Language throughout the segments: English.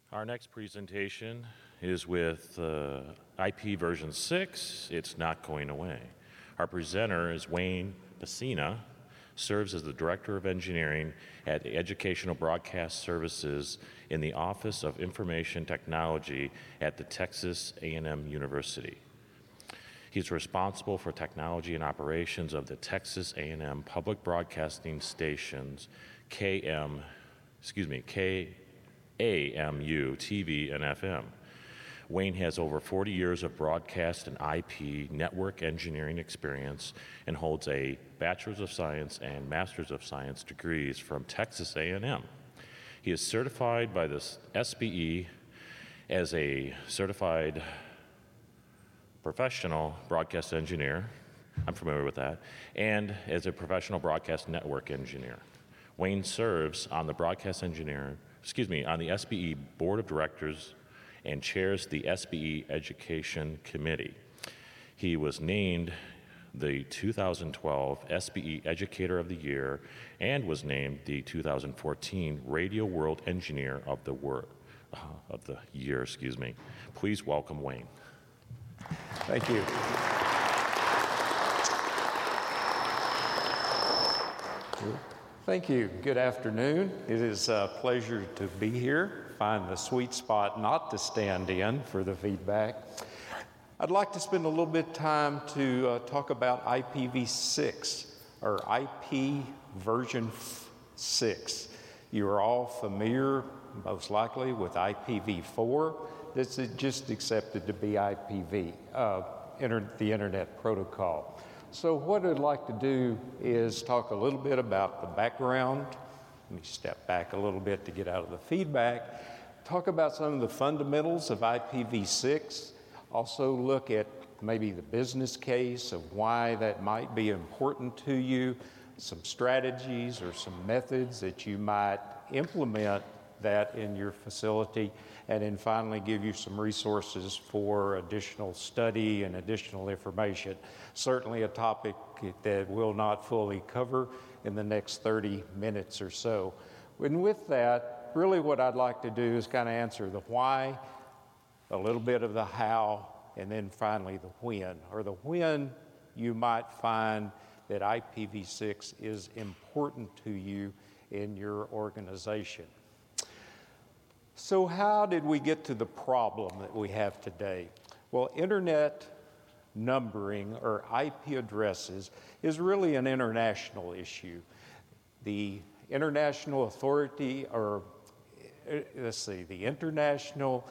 Our next presentation is with IP version 6, It's Not Going Away. Our presenter is Wayne Pacina, serves as the Director of Engineering at Educational Broadcast Services in the Office of Information Technology at the Texas A&M University. He's responsible for technology and operations of the Texas A&M public broadcasting stations, KAMU, TV, and FM. Wayne has over 40 years of broadcast and IP network engineering experience and holds a Bachelor's of Science and Master's of Science degrees from Texas A&M. He is certified by the SBE as a certified professional broadcast engineer, I'm familiar with that, and as a professional broadcast network engineer. Wayne serves on the on the SBE Board of Directors and chairs the SBE Education Committee. He was named the 2012 SBE Educator of the Year and was named the 2014 Radio World Engineer of the Year. Please welcome Wayne. Thank you. Thank you. Good afternoon. It is a pleasure to be here. Find the sweet spot not to stand in for the feedback. I'd like to spend a little bit of time to talk about IPv6, or IP version 6. You are all familiar, most likely, with IPv4. This is just accepted to be IPv, the Internet Protocol. So what I'd like to do is talk a little bit about the background. Let me step back a little bit to get out of the feedback. Talk about some of the fundamentals of IPv6. Also look at maybe the business case of why that might be important to you, some strategies or some methods that you might implement that in your facility, and then finally give you some resources for additional study and additional information. Certainly a topic that we'll not fully cover in the next 30 minutes or so. And with that, really what I'd like to do is kind of answer the why, a little bit of the how, and then finally the when. Or the when you might find that IPv6 is important to you in your organization. So how did we get to the problem that we have today? Well, internet numbering, or IP addresses, is really an international issue. The International Authority, or the International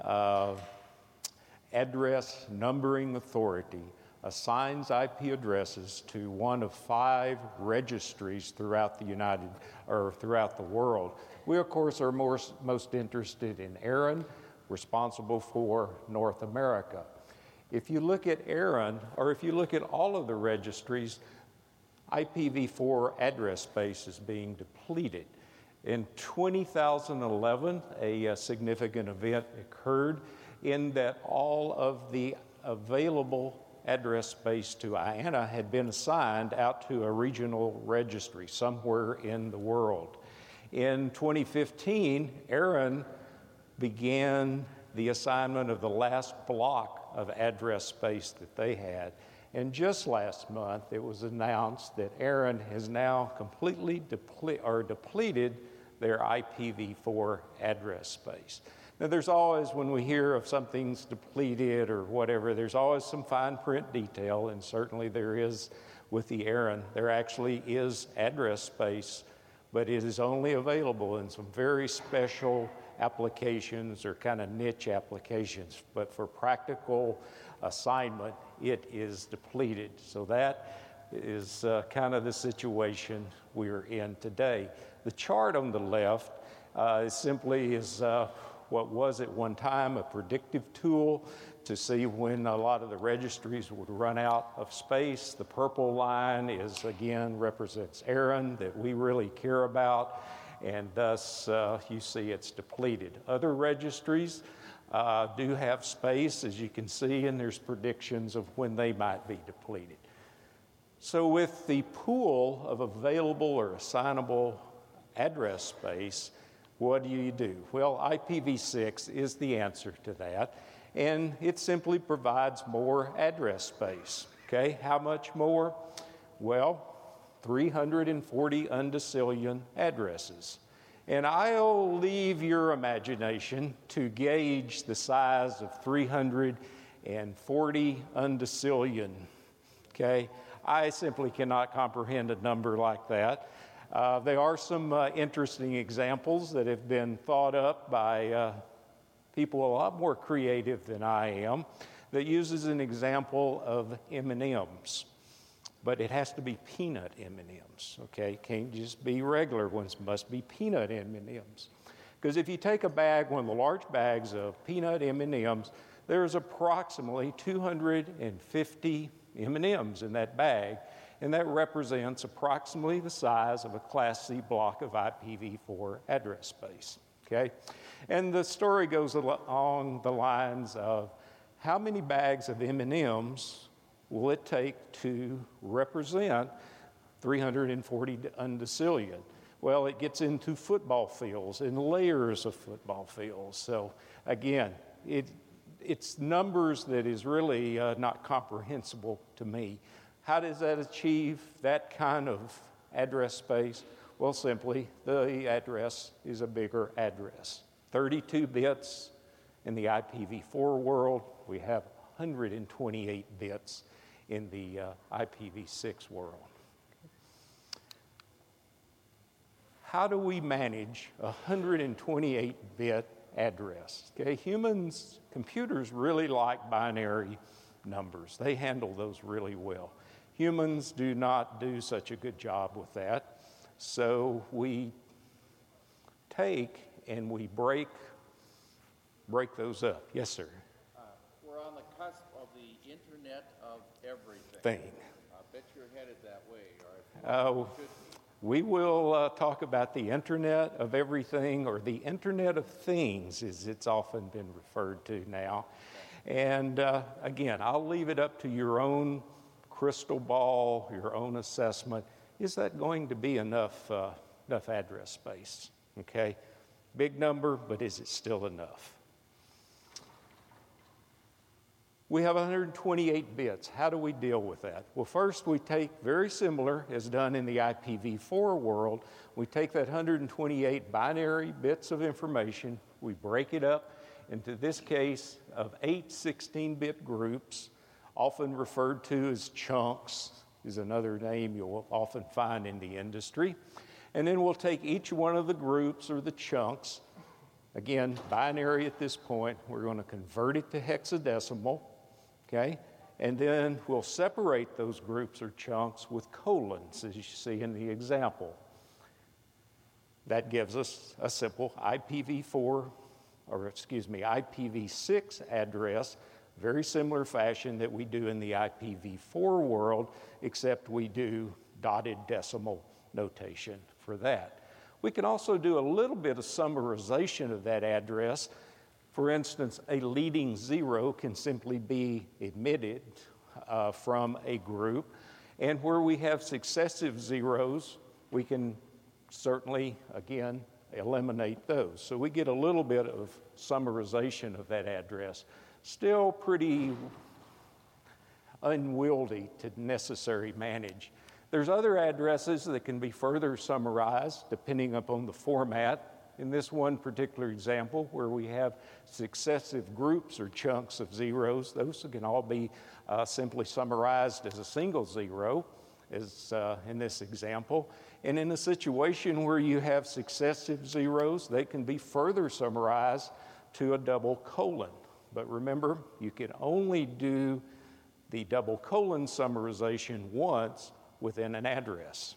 Address Numbering Authority assigns IP addresses to one of 5 registries throughout the world. We, of course, are most interested in ARIN, responsible for North America. If you look at ARIN, or if you look at all of the registries, IPv4 address space is being depleted. In 2011, a significant event occurred in that all of the available address space to IANA had been assigned out to a regional registry somewhere in the world. In 2015, ARIN began the assignment of the last block of address space that they had. And just last month, it was announced that ARIN has now completely depleted their IPv4 address space. Now, there's always, when we hear of something's depleted or whatever, there's always some fine print detail, and certainly there is with the ARIN. There actually is address space, but it is only available in some very special applications or kind of niche applications. But for practical assignment, it is depleted. So that is kind of the situation we're in today. The chart on the left simply is what was at one time a predictive tool to see when a lot of the registries would run out of space. The purple line represents ARIN, that we really care about, and thus you see it's depleted. Other registries do have space, as you can see, and there's predictions of when they might be depleted. So with the pool of available or assignable address space, What do you do? Well, IPv6 is the answer to that, and it simply provides more address space. Okay, how much more? Well, 340 undecillion addresses. And I'll leave your imagination to gauge the size of 340 undecillion. Okay, I simply cannot comprehend a number like that. There are some interesting examples that have been thought up by people a lot more creative than I am that uses an example of M&Ms. But it has to be peanut M&Ms, okay? Can't just be regular ones, must be peanut M&Ms. Because if you take a bag, one of the large bags of peanut M&Ms, there's approximately 250 M&Ms in that bag, and that represents approximately the size of a Class C block of IPv4 address space, okay? And the story goes along the lines of how many bags of M&Ms will it take to represent 340 undecillion? Well, it gets into football fields and layers of football fields. So again, it's numbers that is really not comprehensible to me. How does that achieve that kind of address space? Well, simply, the address is a bigger address. 32 bits in the IPv4 world. We have 128 bits in the IPv6 world. How do we manage a 128-bit address? Okay, computers really like binary numbers. They handle those really well. Humans do not do such a good job with that. So we take and we break those up. Yes, sir. We're on the cusp of the Internet of Everything. I bet you're headed that way. We will talk about the Internet of Everything, or the Internet of Things, as it's often been referred to now. And again, I'll leave it up to your own crystal ball, your own assessment. Is that going to be enough address space? Okay, big number, but is it still enough? We have 128 bits. How do we deal with that? Well, first we take, very similar as done in the IPv4 world, we take that 128 binary bits of information, we break it up into this case of 8 16-bit groups, often referred to as chunks, is another name you'll often find in the industry. And then we'll take each one of the groups or the chunks, again, binary at this point, we're going to convert it to hexadecimal. Okay, and then we'll separate those groups or chunks with colons, as you see in the example. That gives us a simple IPv6 address, very similar fashion that we do in the IPv4 world, except we do dotted decimal notation for that. We can also do a little bit of summarization of that address. For instance, a leading 0 can simply be omitted from a group. And where we have successive zeros, we can certainly, again, eliminate those. So we get a little bit of summarization of that address. Still pretty unwieldy to necessarily manage. There's other addresses that can be further summarized depending upon the format. In this one particular example, where we have successive groups or chunks of zeros, those can all be simply summarized as a single 0, as in this example. And in a situation where you have successive zeros, they can be further summarized to a double colon. But remember, you can only do the double colon summarization once within an address.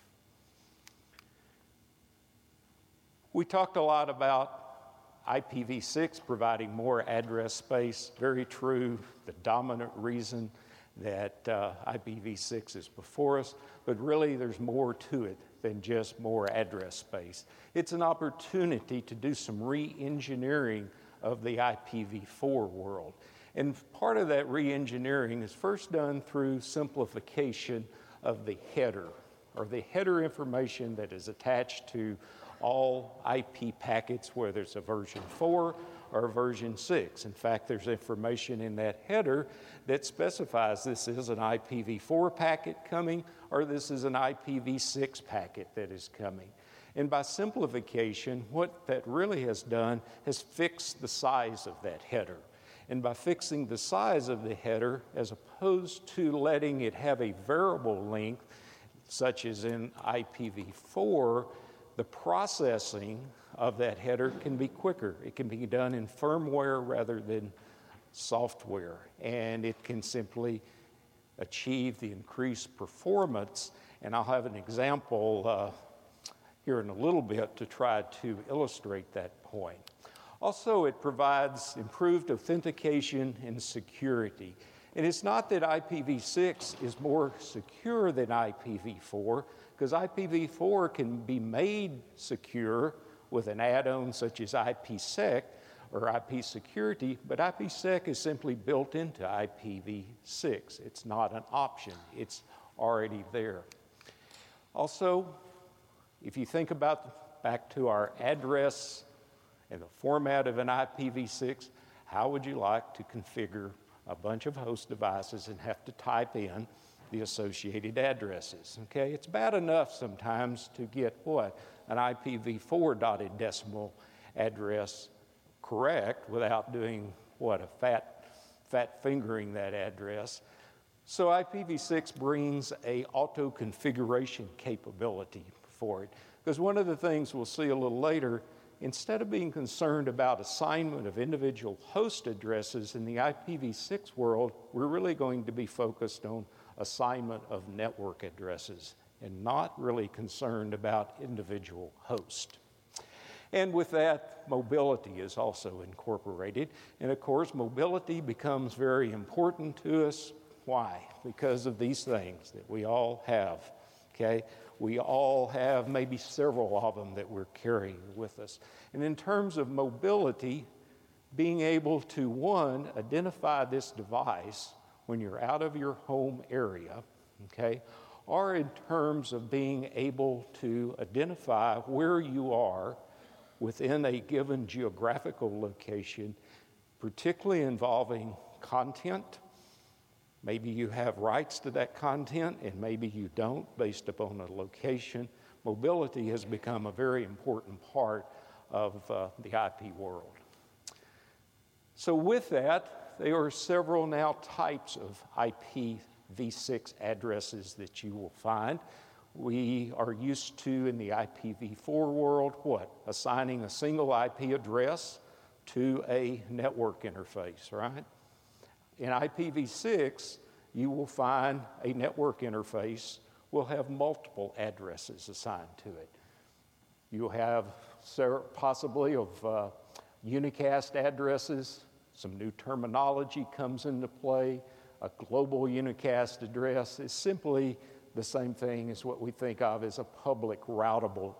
We talked a lot about IPv6 providing more address space. Very true, the dominant reason that IPv6 is before us, but really there's more to it than just more address space. It's an opportunity to do some re-engineering of the IPv4 world. And part of that re-engineering is first done through simplification of the header, or the header information that is attached to all IP packets, whether it's a version 4 or a version 6. In fact, there's information in that header that specifies this is an IPv4 packet coming or this is an IPv6 packet that is coming. And by simplification, what that really has done is fixed the size of that header. And by fixing the size of the header, as opposed to letting it have a variable length, such as in IPv4, the processing of that header can be quicker. It can be done in firmware rather than software, and it can simply achieve the increased performance. And I'll have an example here in a little bit to try to illustrate that point. Also, it provides improved authentication and security. And it's not that IPv6 is more secure than IPv4, because IPv4 can be made secure with an add-on such as IPsec or IP security, but IPsec is simply built into IPv6. It's not an option. It's already there. Also, if you think about back to our address and the format of an IPv6, how would you like to configure a bunch of host devices and have to type in the associated addresses? Okay, it's bad enough sometimes to get what? An IPv4 dotted decimal address correct without doing what? A fat fingering that address. So IPv6 brings a auto configuration capability for it. Because one of the things we'll see a little later, instead of being concerned about assignment of individual host addresses in the IPv6 world, we're really going to be focused on assignment of network addresses and not really concerned about individual host. And with that, mobility is also incorporated. And of course, mobility becomes very important to us. Why? Because of these things that we all have, okay? We all have maybe several of them that we're carrying with us. And in terms of mobility, being able to, one, identify this device when you're out of your home area, okay, or in terms of being able to identify where you are within a given geographical location, particularly involving content. Maybe you have rights to that content and maybe you don't based upon a location. Mobility has become a very important part of the IP world. So with that, there are several now types of IPv6 addresses that you will find. We are used to, in the IPv4 world, what? Assigning a single IP address to a network interface, right? In IPv6, you will find a network interface will have multiple addresses assigned to it. You'll have possibly of unicast addresses. Some new terminology comes into play. A global unicast address is simply the same thing as what we think of as a public routable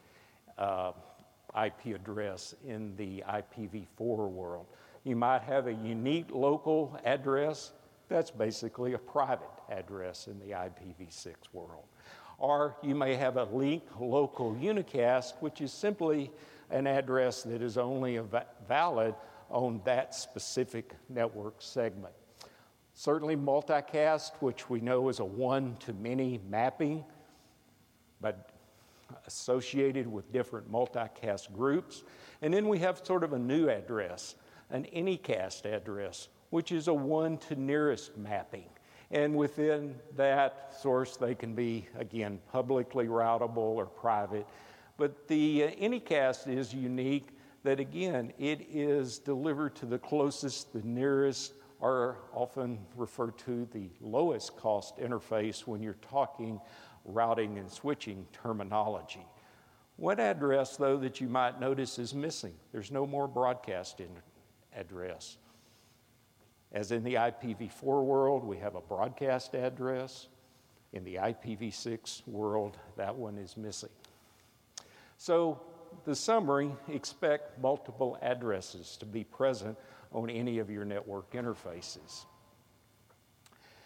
IP address in the IPv4 world. You might have a unique local address. That's basically a private address in the IPv6 world. Or you may have a linked local unicast, which is simply an address that is only valid on that specific network segment. Certainly multicast, which we know is a one-to-many mapping, but associated with different multicast groups. And then we have sort of a new address, an anycast address, which is a one-to-nearest mapping. And within that source, they can be, again, publicly routable or private. But the anycast is unique that, again, it is delivered to the closest, the nearest, or often referred to the lowest cost interface when you're talking routing and switching terminology. One address, though, that you might notice is missing. There's no more broadcast address. As in the IPv4 world, we have a broadcast address. In the IPv6 world, that one is missing. So the summary, expect multiple addresses to be present on any of your network interfaces.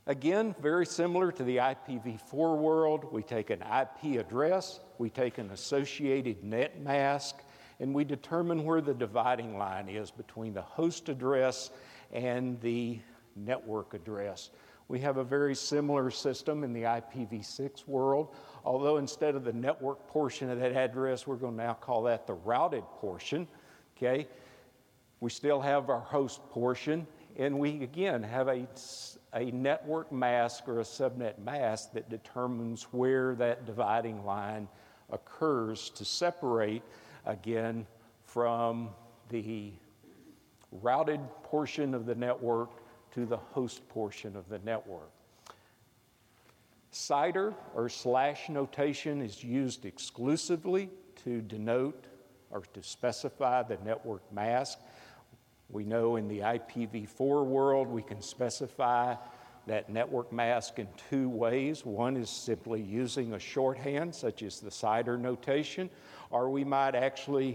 Again, very similar to the IPv4 world, we take an IP address, we take an associated net mask, and we determine where the dividing line is between the host address and the network address. We have a very similar system in the IPv6 world, although instead of the network portion of that address, we're going to now call that the routed portion, okay? We still have our host portion, and we, again, have a network mask or a subnet mask that determines where that dividing line occurs to separate, again, from the routed portion of the network to the host portion of the network. CIDR or slash notation is used exclusively to denote or to specify the network mask. We know in the IPv4 world we can specify that network mask in two ways. One is simply using a shorthand such as the CIDR notation, or we might actually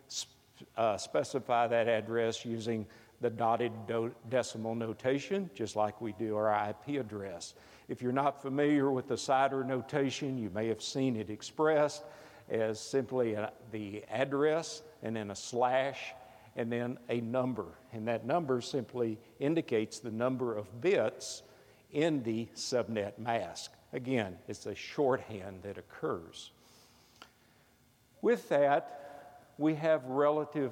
specify that address using the dotted decimal notation, just like we do our IP address. If you're not familiar with the CIDR notation, you may have seen it expressed as simply the address and then a slash and then a number. And that number simply indicates the number of bits in the subnet mask. Again, it's a shorthand that occurs. With that, we have relative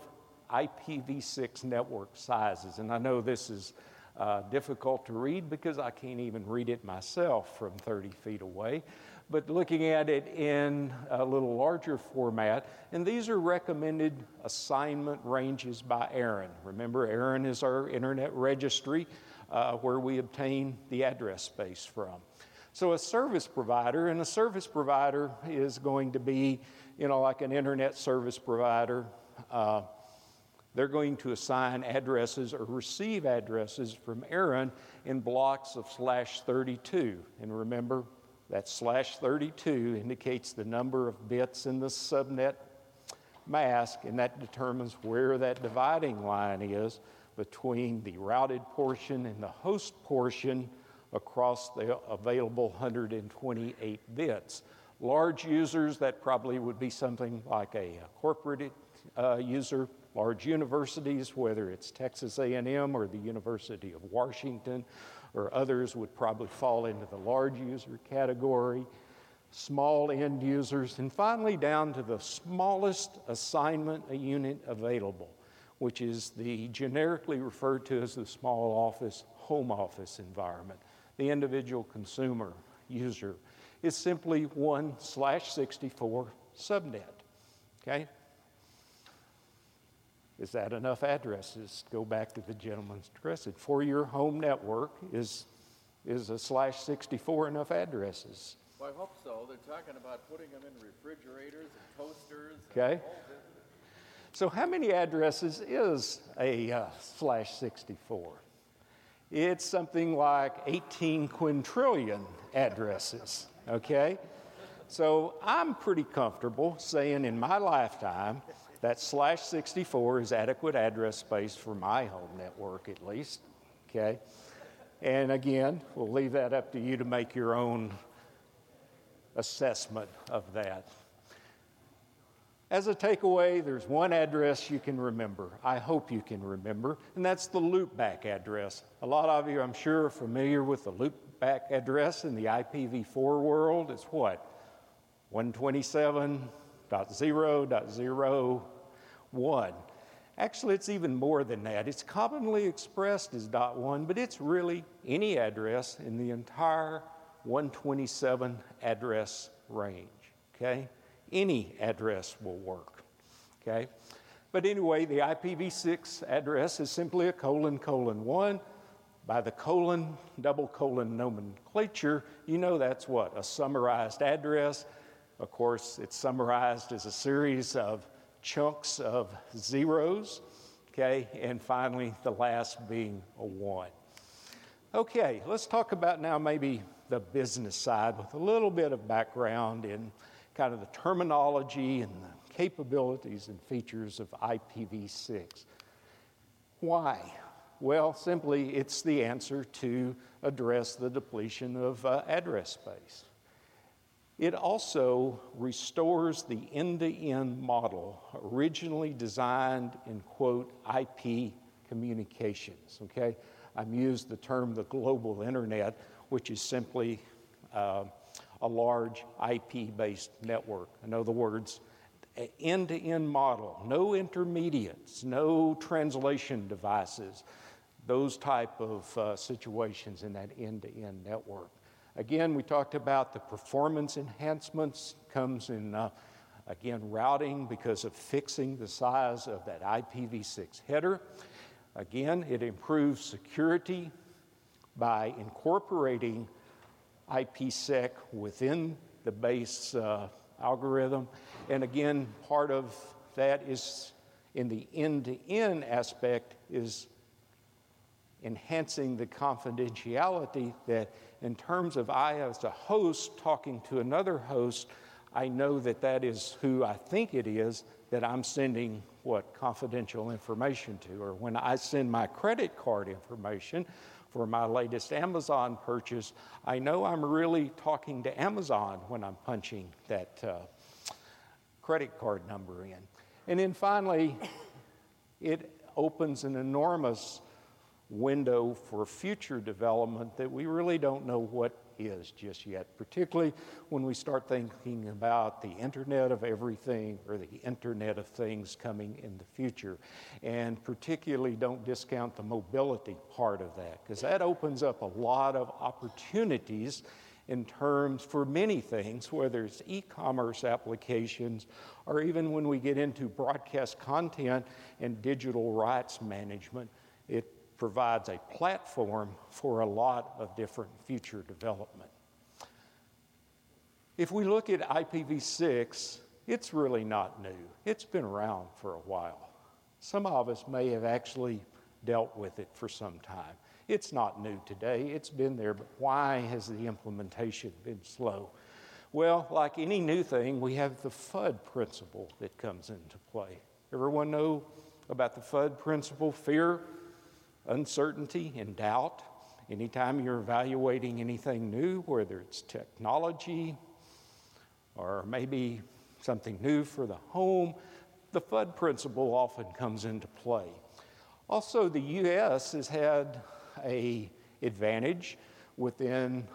IPv6 network sizes. And I know this is difficult to read because I can't even read it myself from 30 feet away. But looking at it in a little larger format, and these are recommended assignment ranges by ARIN. Remember, ARIN is our internet registry where we obtain the address space from. So a service provider, and a service provider is going to be, like an internet service provider. They're going to assign addresses or receive addresses from ARIN in blocks of /32. And remember, that /32 indicates the number of bits in the subnet mask, and that determines where that dividing line is between the routed portion and the host portion across the available 128 bits. Large users, that probably would be something like a corporate user. Large universities, whether it's Texas A&M or the University of Washington or others, would probably fall into the large user category. Small end users, and finally down to the smallest assignment unit available, which is the generically referred to as the small office, home office environment. The individual consumer user is simply 1/64 subnet, okay? Is that enough addresses? Go back to the gentleman's address. For your home network, is a /64 enough addresses? Well, I hope so. They're talking about putting them in refrigerators and toasters. Okay. So how many addresses is a /64? It's something like 18 quintillion addresses, okay? So I'm pretty comfortable saying in my lifetime that /64 is adequate address space for my home network, at least, okay? And again, we'll leave that up to you to make your own assessment of that. As a takeaway, there's one address you can remember, I hope you can remember, and that's the loopback address. A lot of you, I'm sure, are familiar with the loopback address in the IPv4 world. It's what? 127.0.0.1. Actually, it's even more than that. It's commonly expressed as .1, but it's really any address in the entire 127 address range, okay? Any address will work, okay? But anyway, the IPv6 address is simply a ::1. By the double colon nomenclature, you know that's what? A summarized address. Of course, it's summarized as a series of chunks of zeros, okay? And finally, the last being a 1. Okay, let's talk about now maybe the business side with a little bit of background in kind of the terminology and the capabilities and features of IPv6. Why? Well, simply, it's the answer to address the depletion of address space. It also restores the end-to-end model originally designed in, quote, IP communications, okay? I've used the term the global internet, which is simply a large IP-based network. In other words, end-to-end model, no intermediates, no translation devices, those type of situations in that end-to-end network. Again, we talked about the performance enhancements comes in, again, routing because of fixing the size of that IPv6 header. Again, it improves security by incorporating IPsec within the base algorithm. And again, part of that is in the end-to-end aspect is enhancing the confidentiality that in terms of I as a host talking to another host, I know that that is who I think it is that I'm sending what confidential information to. Or when I send my credit card information for my latest Amazon purchase, I know I'm really talking to Amazon when I'm punching that credit card number in. And then finally, it opens an enormous window for future development that we really don't know what is just yet, particularly when we start thinking about the Internet of Everything or the Internet of Things coming in the future. And particularly don't discount the mobility part of that, because that opens up a lot of opportunities in terms for many things, whether it's e-commerce applications or even when we get into broadcast content and digital rights management. It provides a platform for a lot of different future development. If we look at IPv6, it's really not new. It's been around for a while. Some of us may have actually dealt with it for some time. It's not new today. It's been there, but why has the implementation been slow? Well, like any new thing, we have the FUD principle that comes into play. Everyone know about the FUD principle? Fear, uncertainty, and doubt. Anytime you're evaluating anything new, whether it's technology or maybe something new for the home, the FUD principle often comes into play. Also, the U.S. has had an advantage within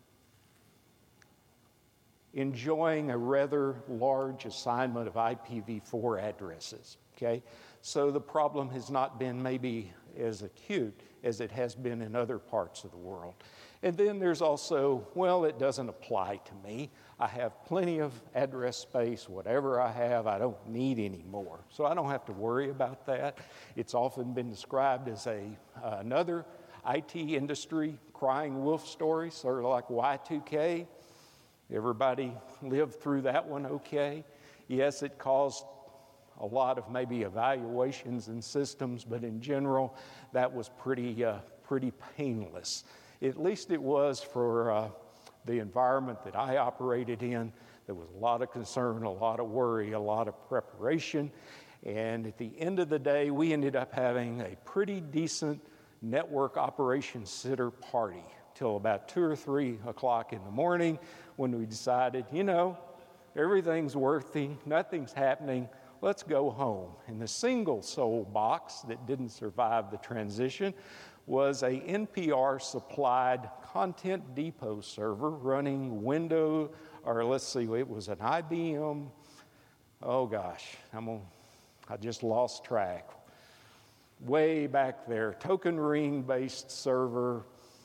enjoying a rather large assignment of IPv4 addresses, okay? So the problem has not been maybe as acute as it has been in other parts of the world. And then there's also, well, it doesn't apply to me. I have plenty of address space. Whatever I have, I don't need any more. So I don't have to worry about that. It's often been described as another IT industry crying wolf story, sort of like Y2K. Everybody lived through that one okay. Yes, it caused a lot of maybe evaluations and systems, but in general, that was pretty painless. At least it was for the environment that I operated in. There was a lot of concern, a lot of worry, a lot of preparation. And at the end of the day, we ended up having a pretty decent network operations center party till about 2 or 3 o'clock in the morning when we decided, you know, everything's working, nothing's happening, let's go home. And the single sole box that didn't survive the transition was a NPR-supplied Content Depot server running Windows, or let's see, it was an IBM, oh gosh, I just lost track. Way back there, token ring-based server.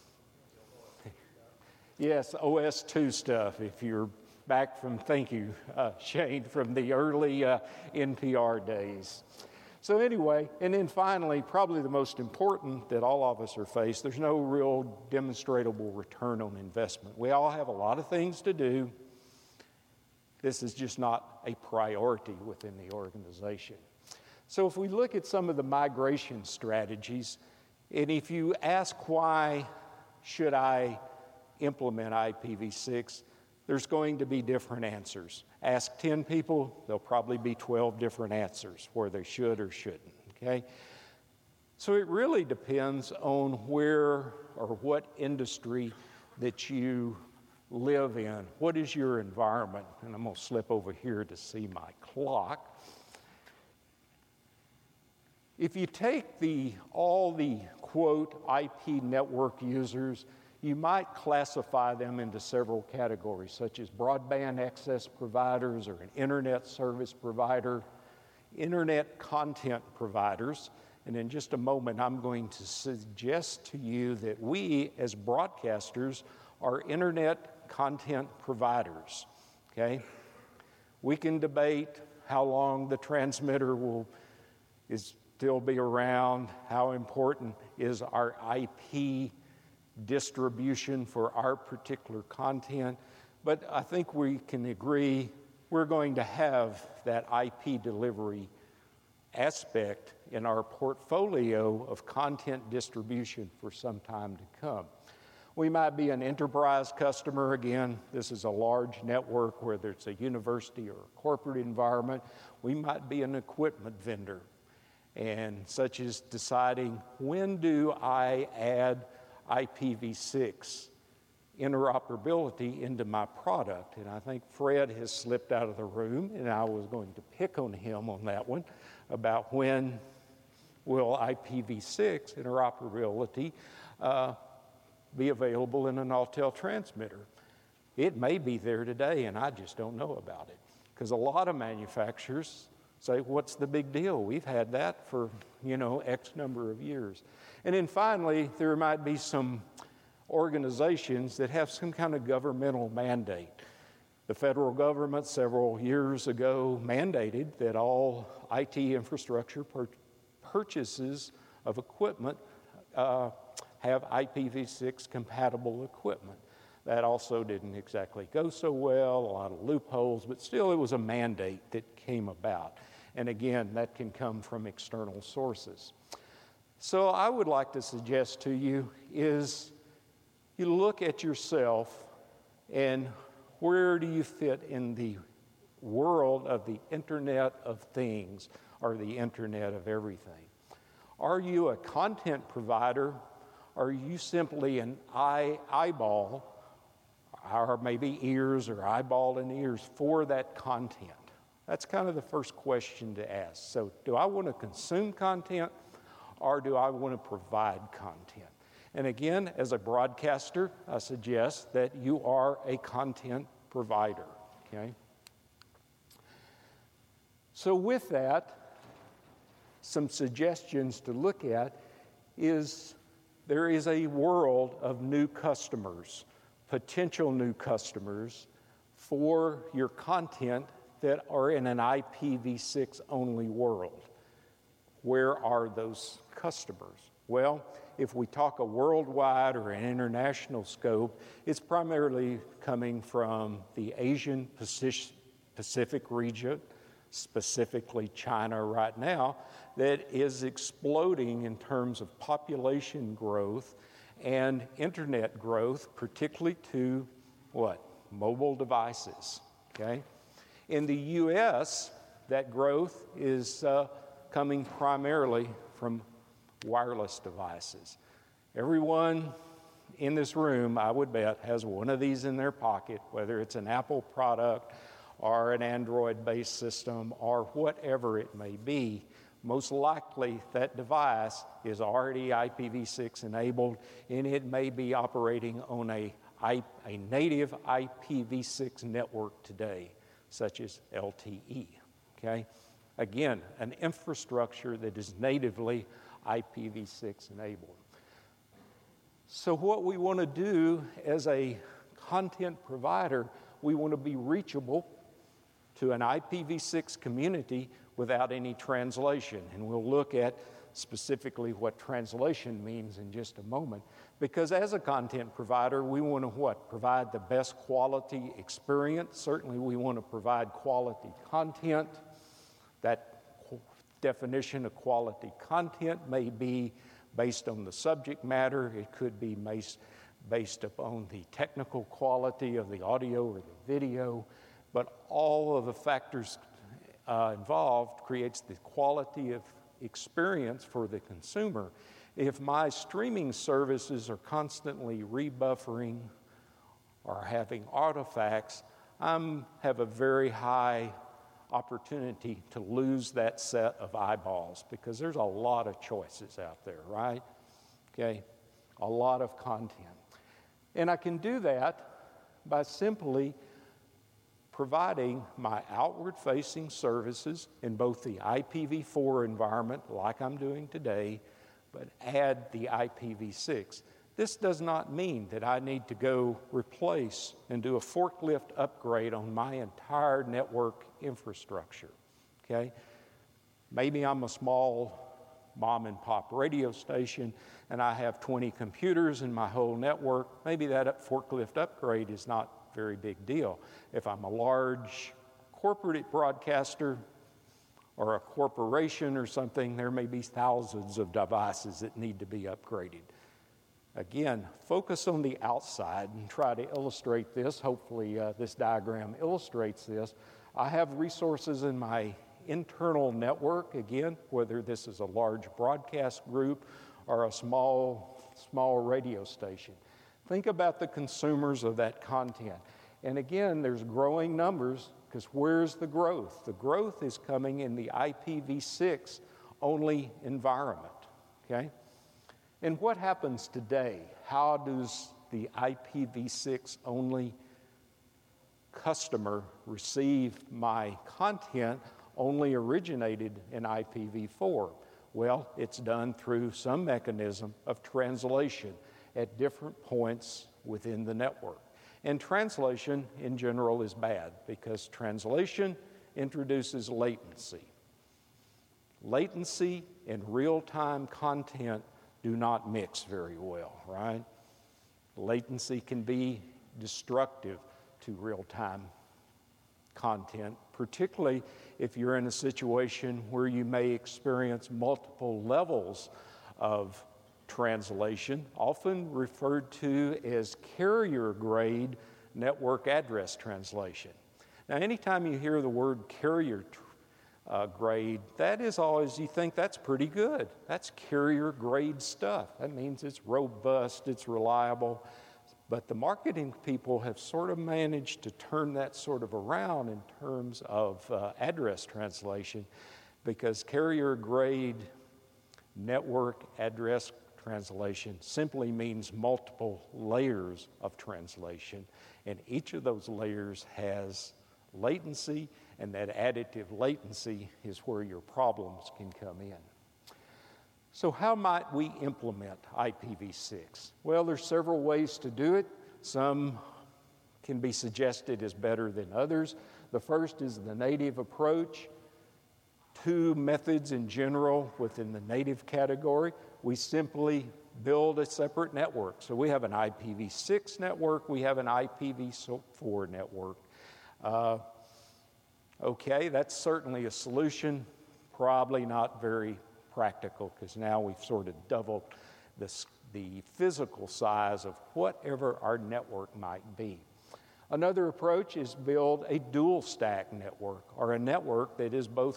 Yes, OS2 stuff, if you're back from, thank you, Shane, from the early NPR days. So anyway, and then finally, probably the most important that all of us are faced, there's no real demonstrable return on investment. We all have a lot of things to do. This is just not a priority within the organization. So if we look at some of the migration strategies, and if you ask why should I implement IPv6, there's going to be different answers. Ask 10 people, there'll probably be 12 different answers where they should or shouldn't, okay? So it really depends on where or what industry that you live in. What is your environment? And I'm going to slip over here to see my clock. If you take all the, quote, IP network users, you might classify them into several categories, such as broadband access providers or an internet service provider, internet content providers. And in just a moment, I'm going to suggest to you that we, as broadcasters, are internet content providers, okay? We can debate how long the transmitter will still be around, how important is our IP distribution for our particular content, but I think we can agree we're going to have that IP delivery aspect in our portfolio of content distribution for some time to come. We might be an enterprise customer. Again, this is a large network, whether it's a university or a corporate environment. We might be an equipment vendor, and such as deciding, when do I add IPv6 interoperability into my product? And I think Fred has slipped out of the room, and I was going to pick on him on that one about when will IPv6 interoperability be available in an Altel transmitter. It may be there today, and I just don't know about it, because a lot of manufacturers say, what's the big deal? We've had that for, X number of years. And then finally, there might be some organizations that have some kind of governmental mandate. The federal government several years ago mandated that all IT infrastructure purchases of equipment have IPv6 compatible equipment. That also didn't exactly go so well, a lot of loopholes, but still it was a mandate that came about. And again, that can come from external sources. So I would like to suggest to you is you look at yourself and where do you fit in the world of the Internet of Things or the Internet of Everything? Are you a content provider? Are you simply an eyeball, or maybe ears or eyeball and ears for that content? That's kind of the first question to ask. So do I want to consume content or do I want to provide content? And again, as a broadcaster, I suggest that you are a content provider, okay? So with that, some suggestions to look at is there is a world of new customers, potential new customers for your content that are in an IPv6 only world. Where are those customers? Well, if we talk a worldwide or an international scope, it's primarily coming from the Asian Pacific region, specifically China right now, that is exploding in terms of population growth and internet growth, particularly to what? Mobile devices, okay? In the U.S., that growth is coming primarily from wireless devices. Everyone in this room, I would bet, has one of these in their pocket, whether it's an Apple product or an Android-based system or whatever it may be. Most likely that device is already IPv6 enabled, and it may be operating on a native IPv6 network today, such as LTE, okay? Again, an infrastructure that is natively IPv6 enabled. So what we want to do as a content provider, we want to be reachable to an IPv6 community without any translation. And we'll look at specifically what translation means in just a moment. Because as a content provider, we want to what? Provide the best quality experience. Certainly we want to provide quality content. That definition of quality content may be based on the subject matter. It could be based upon the technical quality of the audio or the video. But all of the factors involved creates the quality of experience for the consumer. If my streaming services are constantly rebuffering or having artifacts, I have a very high opportunity to lose that set of eyeballs because there's a lot of choices out there, right? Okay, a lot of content. And I can do that by simply providing my outward-facing services in both the IPv4 environment, like I'm doing today, but add the IPv6. This does not mean that I need to go replace and do a forklift upgrade on my entire network infrastructure, okay? Maybe I'm a small mom and pop radio station and I have 20 computers in my whole network. Maybe that forklift upgrade is not a very big deal. If I'm a large corporate broadcaster or a corporation or something, there may be thousands of devices that need to be upgraded. Again, focus on the outside and try to illustrate this. Hopefully this diagram illustrates this. I have resources in my internal network, again, whether this is a large broadcast group or a small radio station. Think about the consumers of that content. And again, there's growing numbers because where's the growth? The growth is coming in the IPv6 only environment, okay? And what happens today? How does the IPv6 only customer receive my content only originated in IPv4? Well, it's done through some mechanism of translation at different points within the network. And translation in general is bad because translation introduces latency. Latency and real-time content do not mix very well, right? Latency can be destructive to real-time content, particularly if you're in a situation where you may experience multiple levels of translation, often referred to as carrier-grade network address translation. Now, anytime you hear the word carrier grade, that is always, you think that's pretty good. That's carrier grade stuff. That means it's robust, it's reliable. But the marketing people have sort of managed to turn that sort of around in terms of address translation, because carrier grade network address translation simply means multiple layers of translation, and each of those layers has latency, and that additive latency is where your problems can come in. So how might we implement IPv6? Well, there's several ways to do it. Some can be suggested as better than others. The first is the native approach. Two methods in general within the native category. We simply build a separate network. So we have an IPv6 network, we have an IPv4 network. Okay, that's certainly a solution, probably not very practical because now we've sort of doubled the physical size of whatever our network might be. Another approach is build a dual stack network, or a network that is both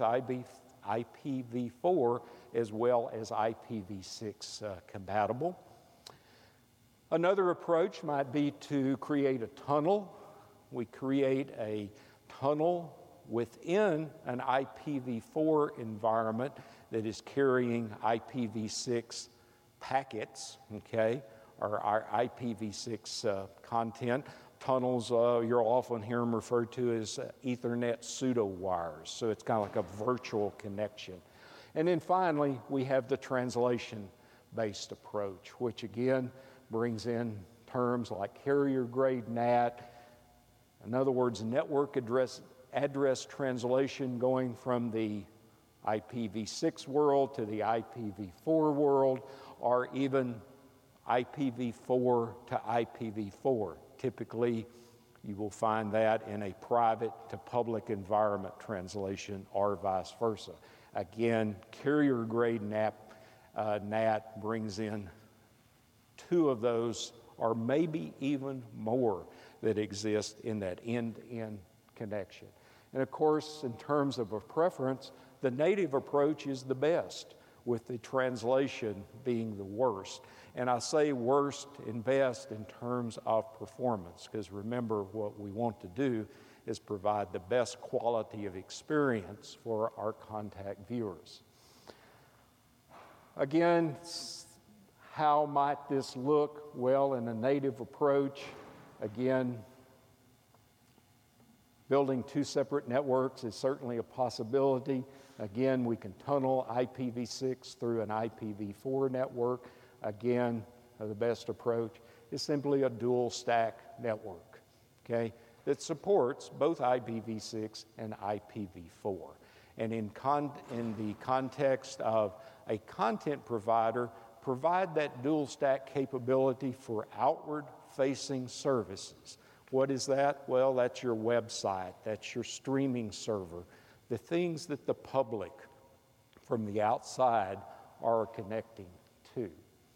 IPv4 as well as IPv6 compatible. Another approach might be to create a tunnel. We create a tunnel within an IPv4 environment that is carrying IPv6 packets, okay, or our IPv6 content. Tunnels, you'll often hear them referred to as Ethernet pseudo wires, so it's kind of like a virtual connection. And then finally, we have the translation-based approach, which again brings in terms like carrier-grade NAT. In other words, network address translation going from the IPv6 world to the IPv4 world, or even IPv4 to IPv4. Typically, you will find that in a private to public environment translation or vice versa. Again, carrier-grade NAT brings in two of those, or maybe even more, that exist in that end-to-end connection. And of course, in terms of a preference, the native approach is the best. with the translation being the worst. And I say worst and best in terms of performance, because remember, what we want to do is provide the best quality of experience for our contact viewers. Again, how might this look? Well, in a native approach, again, building two separate networks is certainly a possibility. Again, we can tunnel IPv6 through an IPv4 network. Again, the best approach is simply a dual stack network, okay, that supports both IPv6 and IPv4. And in the context of a content provider, provide that dual stack capability for outward-facing services. What is that? Well, that's your website, that's your streaming server, the things that the public from the outside are connecting to.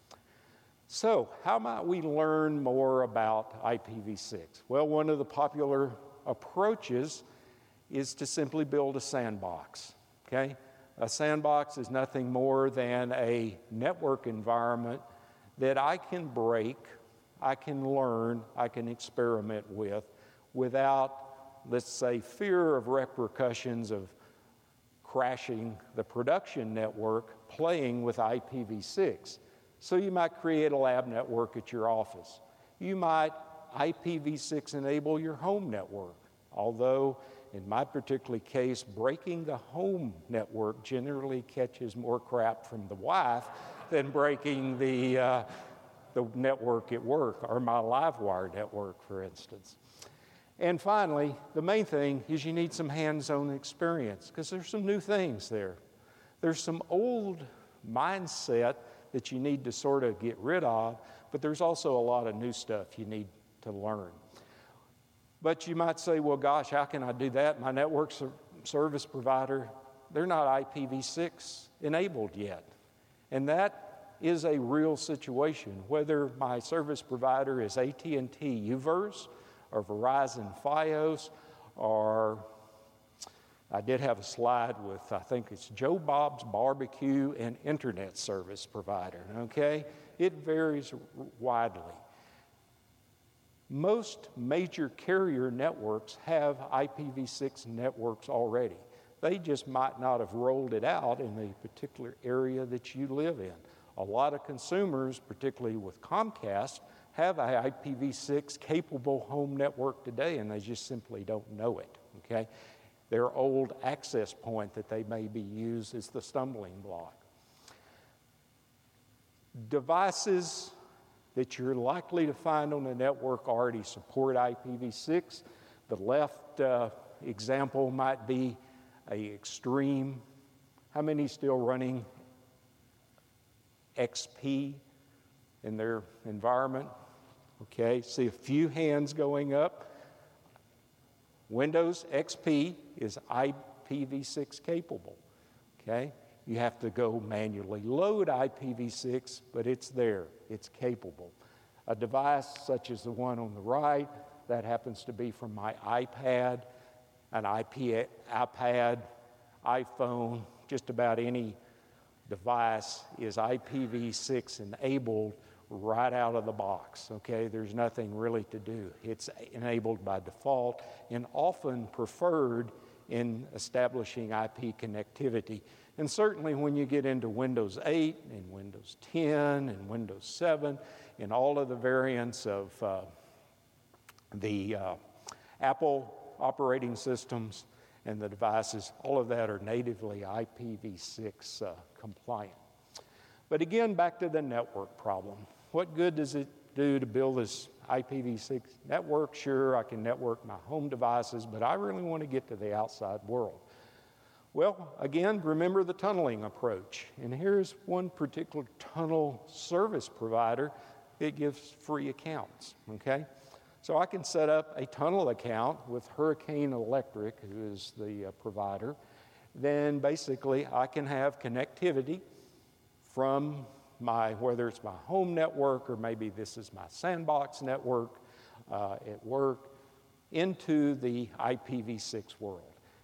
So, how might we learn more about IPv6? Well, one of the popular approaches is to simply build a sandbox, okay? A sandbox is nothing more than a network environment that I can break, I can learn, I can experiment with without, let's say, fear of repercussions of crashing the production network playing with IPv6. So you might create a lab network at your office. You might IPv6 enable your home network, although in my particular case, breaking the home network generally catches more crap from the wife than breaking the network at work, or my LiveWire network, for instance. And finally, the main thing is you need some hands-on experience, because there's some new things there. There's some old mindset that you need to sort of get rid of, but there's also a lot of new stuff you need to learn. But you might say, well, gosh, how can I do that? My network service provider, they're not IPv6 enabled yet. And that is a real situation, whether my service provider is AT&T UVerse or Verizon Fios, or I did have a slide with, I think it's Joe Bob's Barbecue and Internet Service Provider, okay? It varies widely. Most major carrier networks have IPv6 networks already. They just might not have rolled it out in the particular area that you live in. A lot of consumers, particularly with Comcast, have an IPv6 capable home network today, and they just simply don't know it, okay? Their old access point that they may be used as the stumbling block. Devices that you're likely to find on the network already support IPv6. The left example might be a Extreme. How many still running XP in their environment? Okay, see a few hands going up. Windows XP is IPv6 capable, okay? You have to go manually load IPv6, but it's there, it's capable. A device such as the one on the right, that happens to be from my iPad, an iPad, iPhone, just about any device is IPv6 enabled right out of the box, okay? There's nothing really to do. It's enabled by default and often preferred in establishing IP connectivity. And certainly when you get into Windows 8 and Windows 10 and Windows 7 and all of the variants of the Apple operating systems and the devices, all of that are natively IPv6 compliant. But again, back to the network problem. What good does it do to build this IPv6 network? Sure, I can network my home devices, but I really want to get to the outside world. Well, again, remember the tunneling approach. And here's one particular tunnel service provider that gives free accounts, okay? So I can set up a tunnel account with Hurricane Electric, who is the provider. Then basically I can have connectivity from whether it's my home network or maybe this is my sandbox network at work, into the IPv6 world.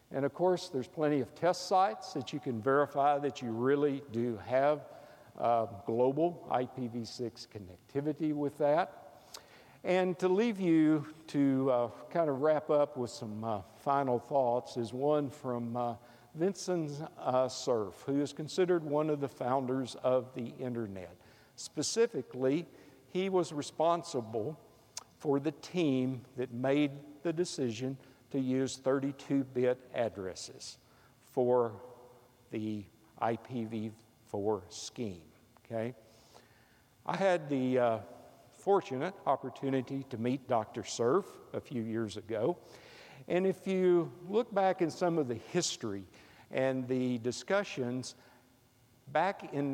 And of course, there's plenty of test sites that you can verify that you really do have global IPv6 connectivity with that. And to leave you to kind of wrap up with some final thoughts is one from Vincent Cerf, who is considered one of the founders of the Internet. Specifically, he was responsible for the team that made the decision to use 32-bit addresses for the IPv4 scheme, okay? I had the fortunate opportunity to meet Dr. Cerf a few years ago, and if you look back in some of the history and the discussions back in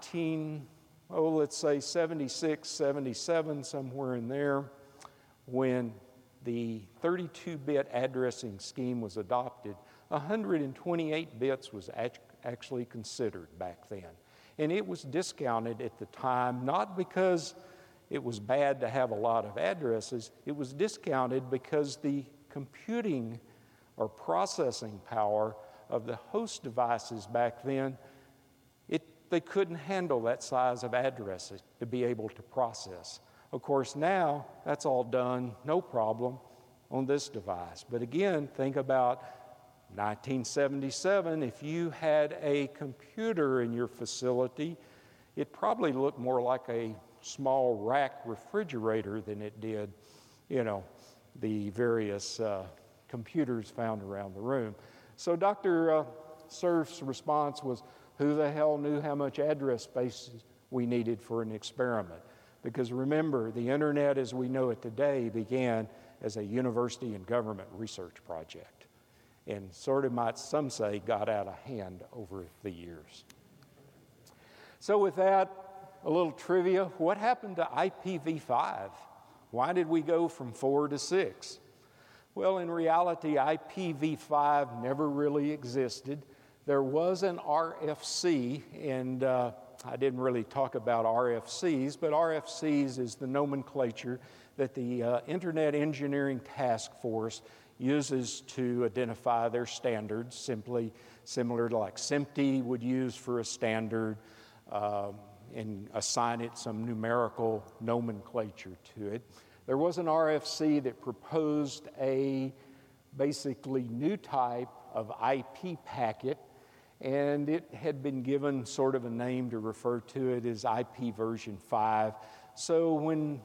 76, 77, somewhere in there, when the 32-bit addressing scheme was adopted, 128 bits was actually considered back then. And it was discounted at the time, not because it was bad to have a lot of addresses, it was discounted because the computing or processing power of the host devices back then, they couldn't handle that size of addresses to be able to process. Of course, now that's all done, no problem, on this device. But again, think about 1977, if you had a computer in your facility, it probably looked more like a small rack refrigerator than it did, the various computers found around the room. So Dr. Cerf's response was, who the hell knew how much address space we needed for an experiment? Because remember, the Internet as we know it today began as a university and government research project, and sort of might some say got out of hand over the years. So with that, a little trivia. What happened to IPv5? Why did we go from 4 to 6? Well, in reality, IPv5 never really existed. There was an RFC, and I didn't really talk about RFCs, but RFCs is the nomenclature that the Internet Engineering Task Force uses to identify their standards, simply similar to like SMPTE would use for a standard, and assign it some numerical nomenclature to it. There was an RFC that proposed a basically new type of IP packet, and it had been given sort of a name to refer to it as IP version 5. So when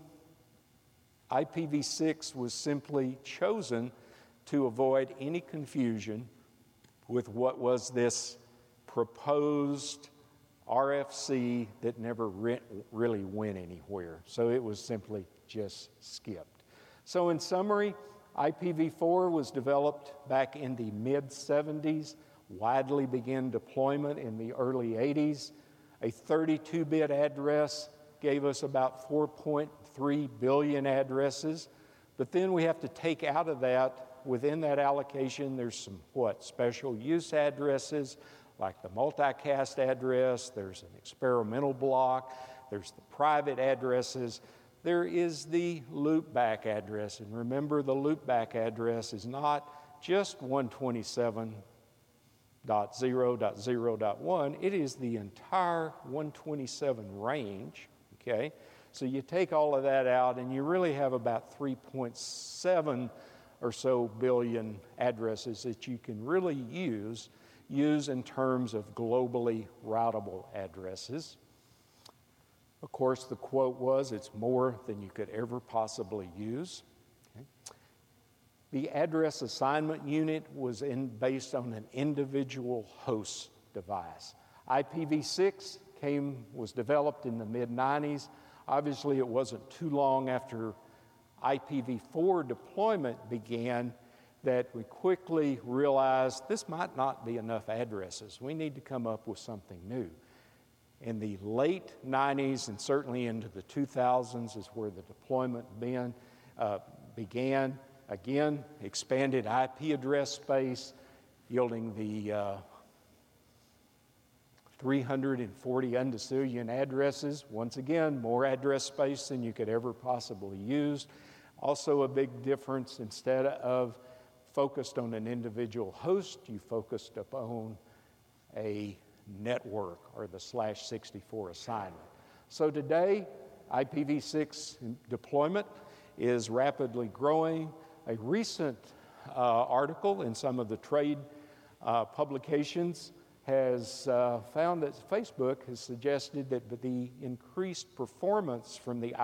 IPv6 was simply chosen to avoid any confusion with what was this proposed RFC that never really went anywhere. So it was simply just skipped. So in summary, IPv4 was developed back in the mid-70s, widely began deployment in the early 80s. A 32-bit address gave us about 4.3 billion addresses, but then we have to take out of that, within that allocation, there's some special use addresses, like the multicast address, there's an experimental block, there's the private addresses, there is the loopback address. And remember, the loopback address is not just 127.0.0.1, it is the entire 127 range, okay? So you take all of that out and you really have about 3.7 or so billion addresses that you can really use in terms of globally routable addresses. Of course, the quote was, it's more than you could ever possibly use. Okay. The address assignment unit was based on an individual host device. IPv6 was developed in the mid-90s. Obviously, it wasn't too long after IPv4 deployment began that we quickly realized this might not be enough addresses. We need to come up with something new. In the late 90s and certainly into the 2000s is where the deployment began. Again, expanded IP address space, yielding the 340 undecillion addresses. Once again, more address space than you could ever possibly use. Also a big difference, instead of focused on an individual host, you focused upon a network or the /64 assignment. So today, IPv6 deployment is rapidly growing. A recent article in some of the trade publications has found that Facebook has suggested that the increased performance from the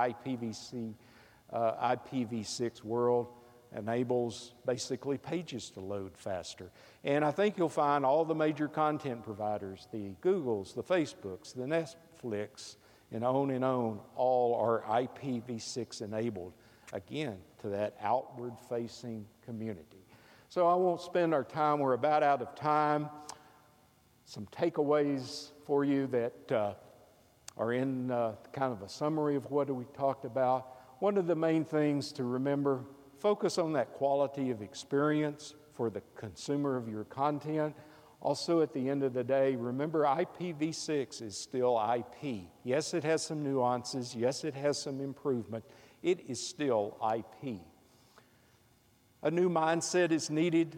IPv6 world enables basically pages to load faster. And I think you'll find all the major content providers, the Googles, the Facebooks, the Netflix, and on, all are IPv6 enabled, again, to that outward-facing community. So I won't spend our time. We're about out of time. Some takeaways for you that are in kind of a summary of what we talked about. One of the main things to remember, focus on that quality of experience for the consumer of your content. Also, at the end of the day, remember IPv6 is still IP. Yes, it has some nuances. Yes, it has some improvement. It is still IP. A new mindset is needed.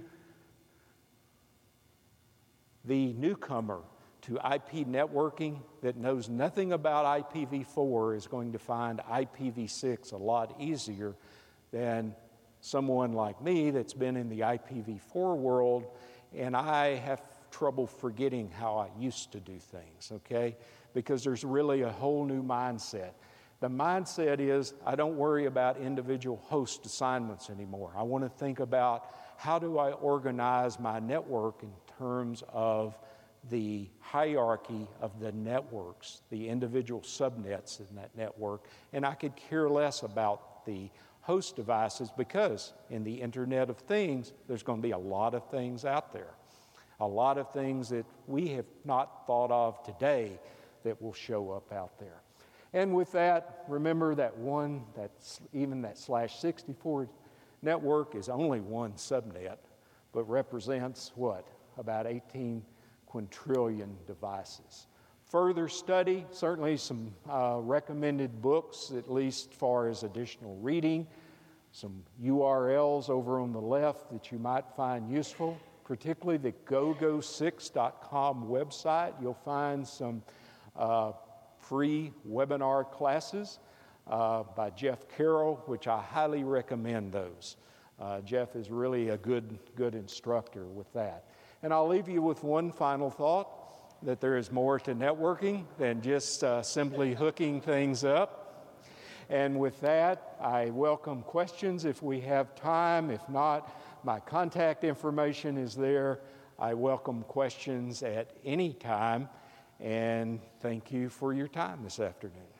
The newcomer to IP networking that knows nothing about IPv4 is going to find IPv6 a lot easier than someone like me that's been in the IPv4 world, and I have trouble forgetting how I used to do things, okay? Because there's really a whole new mindset. The mindset is I don't worry about individual host assignments anymore. I want to think about how do I organize my network in terms of the hierarchy of the networks, the individual subnets in that network, and I could care less about the host devices because in the Internet of Things, there's going to be a lot of things out there, a lot of things that we have not thought of today that will show up out there. And with that, remember that even that /64 network is only one subnet, but represents what? About 18 quintillion devices. Further study, certainly some recommended books, at least as far as additional reading, some URLs over on the left that you might find useful, particularly the gogo6.com website. You'll find some free webinar classes by Jeff Carroll, which I highly recommend those. Jeff is really a good instructor with that. And I'll leave you with one final thought, that there is more to networking than just simply hooking things up. And with that, I welcome questions if we have time. If not, my contact information is there. I welcome questions at any time. And thank you for your time this afternoon.